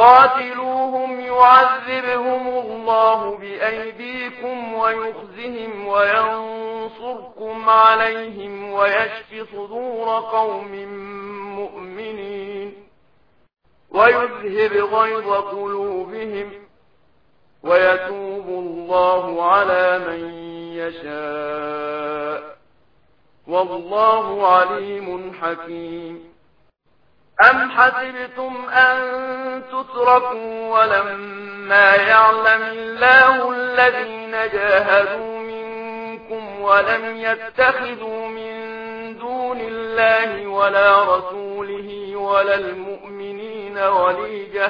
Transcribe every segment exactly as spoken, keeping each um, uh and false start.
قاتلوهم يعذبهم الله بأيديكم ويخزهم وينصركم عليهم ويشف صدور قوم مؤمنين ويذهب غيظ قلوبهم ويتوب الله على من يشاء والله عليم حكيم. أم حسبتم أن تتركوا ولما يعلم الله الذين جاهدوا منكم ولم يتخذوا من دون الله ولا رسوله ولا المؤمنين وليجة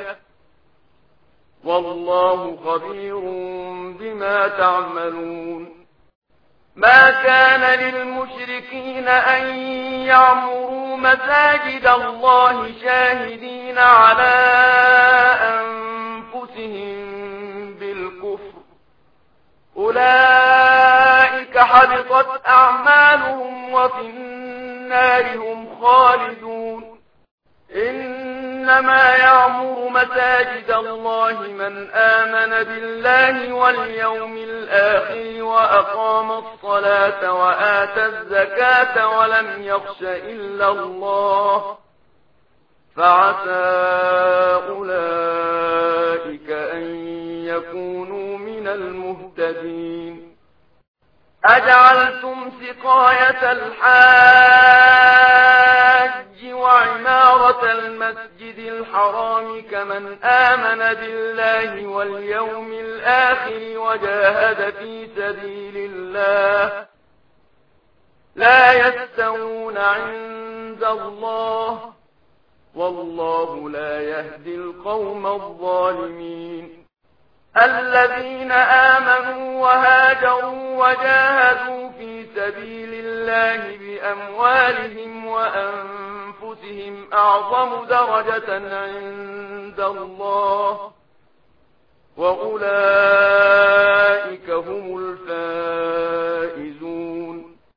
والله خبير بما تعملون. ما كان للمشركين أن يعمروا مساجد الله شاهدين على أنفسهم بالكفر أولئك حبطت أعمالهم وفي النار هم خالدون. إنما يعمر مساجد الله من آمن بالله واليوم الآخر وأقام الصلاة وآتى الزكاة ولم يخش إلا الله فعسى أولئك أن يكونوا من المهتدين. أجعلتم سقاية الحاج وعمارة المسجد الحرام كمن آمن بالله واليوم الآخر وجاهد في سبيل الله لا يستوون عند الله والله لا يهدي القوم الظالمين. الذين آمنوا وهاجروا وجاهدوا في سبيل الله بأموالهم وأنفسهم أعظم درجة عند الله وأولئك